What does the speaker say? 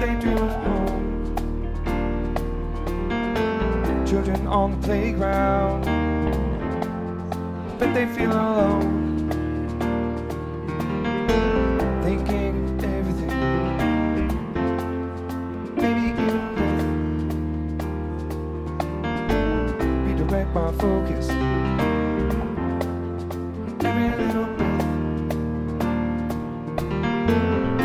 they dream of home. Children on the playground, but they feel alone, thinking of everything, maybe even death. Redirect my foot